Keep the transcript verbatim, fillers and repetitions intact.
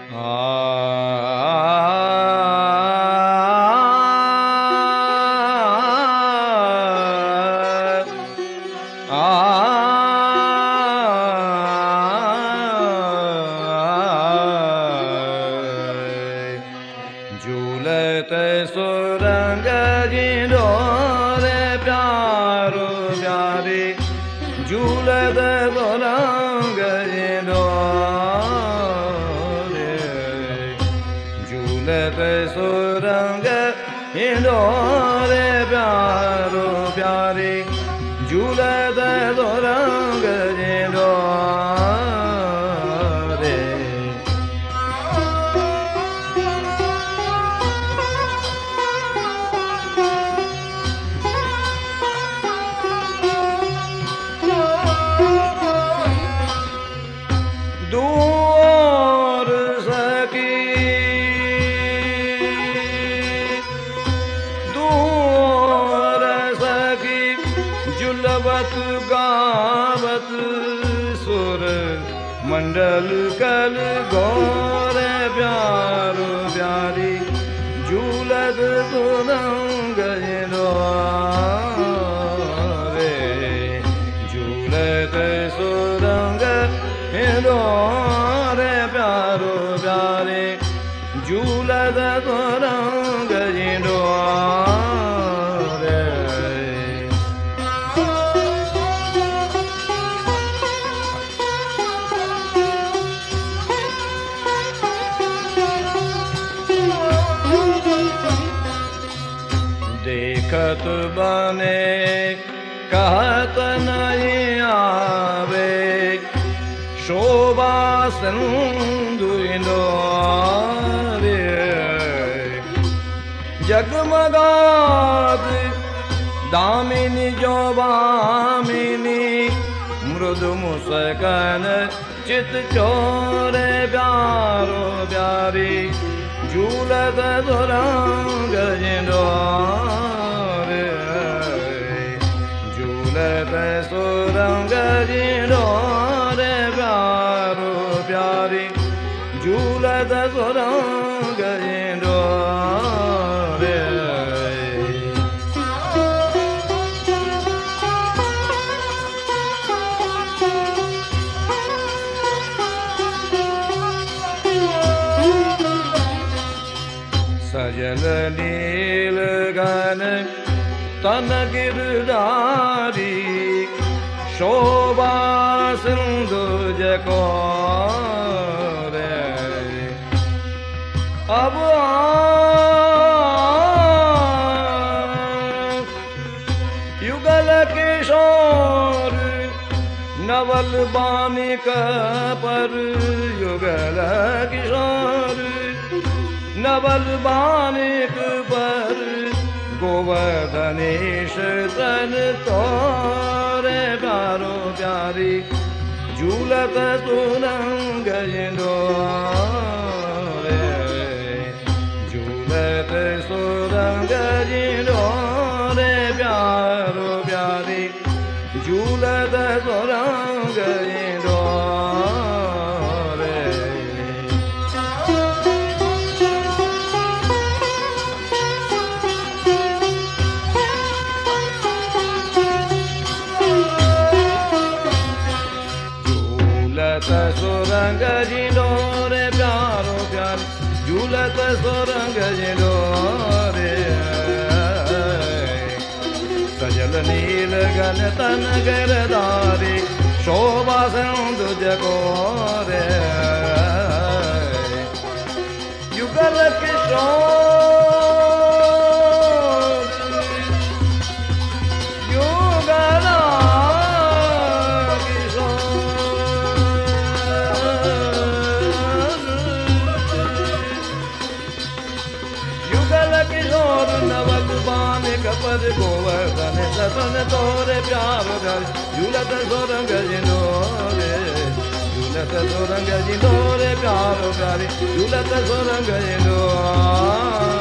मंडल कल गौर प्यारो प्यारी झूलत सुरंग रे झूलत सुरंग रे प्यारो प्यारे झूलत सुरंग देखत बने कहत नहीं आवे शोभा सिंधु रे जगमगात दामिनी जो बामिनी मृदु मुस्कान चित चोरे प्यारो प्यारी झूलत सुरंग रे झूलत सुरंग रे प्यारो प्यारी झूलत सुरंग रे सजल नील गन तन गिरधारी शोभा सिंधु जको रे अब युगल किशोर नवल बानिक पर युगल किशोर नवल बानिक पर गोवर्धनेश तन तोरे प्यारो प्यारी झूलत सुरंग रे झूलत सुरंग रे प्यारो प्यारी झूलत सुरंग सुरंग जिलो रे प्यारो प्यार झूलत सुरंग जिलो रे सजल नील गन तन गिरधारी शोभा सिंधु जको रे युगल किशोर पर गोवर्धन सतन तोरे प्यारो घर झूलत सुरंग रे झूलत सुरंग रे प्यारो प्यारे झूलत सुरंग